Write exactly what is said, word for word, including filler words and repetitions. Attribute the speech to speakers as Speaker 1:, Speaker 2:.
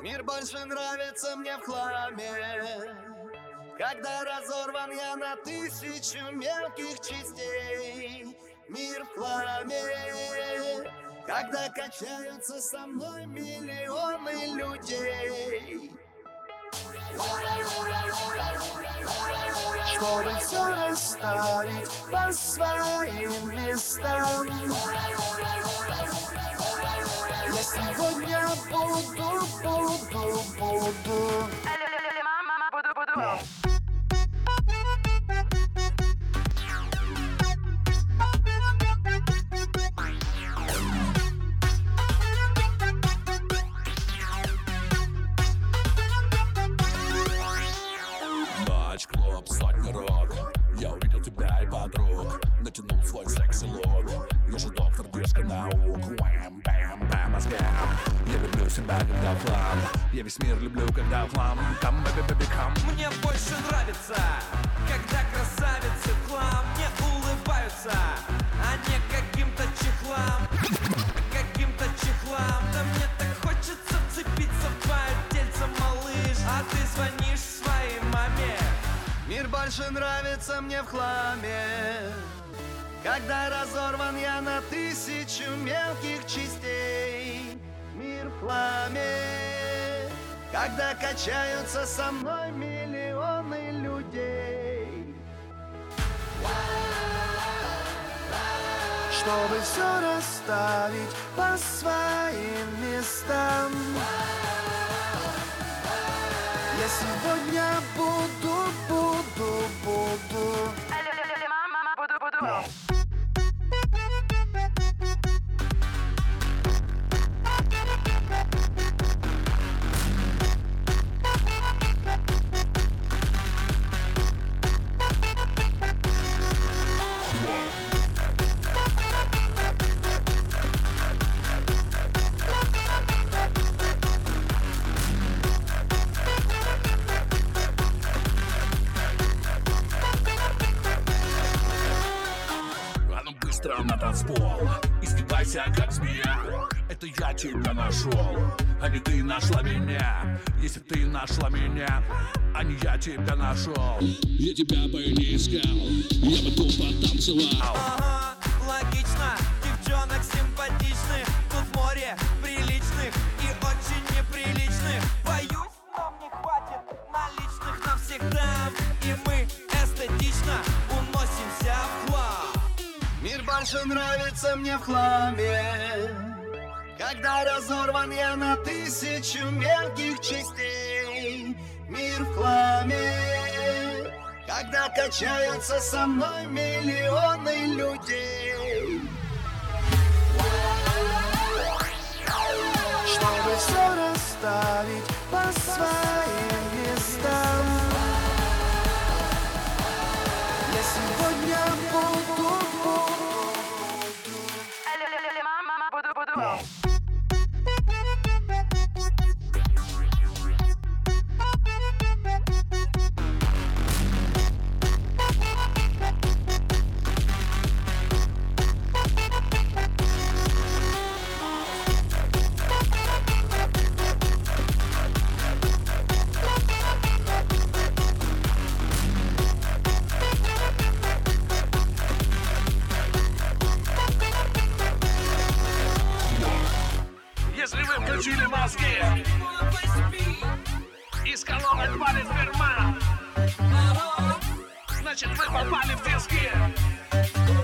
Speaker 1: Мир больше нравится мне в хламе, когда разорван я на тысячу мелких частей. Мир в хламе, когда качаются со мной миллионы людей. Чтобы все расставить по своим местам, я сегодня буду, буду, буду.
Speaker 2: Мама, буду, буду.
Speaker 3: Ночь, клуб, сотни рок. Я увидел тебя и подруг, натянул свой секси-лук. Я же доктор детской наук. Уэм, бэм, по мозгам. Я люблю себя, когда в хлам. Я весь мир люблю, когда в хлам. Come, baby, baby, come.
Speaker 4: Мне больше нравится, когда красавицы в хлам мне улыбаются, а не каким-то чехлам. Каким-то чехлам. Да мне так хочется вцепиться в твое тельце, малыш. А ты звонишь своей маме.
Speaker 1: Мир больше нравится мне в хламе, когда разорван я на тысячу мелких частей. Мир в хламе, когда качаются со мной миллионы людей. Чтобы все расставить по своим местам, я сегодня буду, буду, буду.
Speaker 2: Мама, буду, буду.
Speaker 3: На танцпол, избивайся как змея. Это я тебя нашел, а не ты нашла меня. Если ты нашла меня, а не я тебя нашел, я тебя бы не искал, я бы тупо танцевал.
Speaker 4: Ага, логично, девчонок симпатичных, тут море приличных и очень неприличных. Боюсь, нам не хватит наличных на всех дам, и мы эстетично уносимся в хлам.
Speaker 1: Мир больше нравится мне в хламе, когда разорван я на тысячу мелких частей. Мир в хламе, когда качаются со мной миллионы людей. Чтобы все расставить по своим местам, я сегодня буду, буду.
Speaker 2: Мама, буду, буду.
Speaker 3: Если вы включили мозги и с колонок палец в карман, значит вы попали в диски.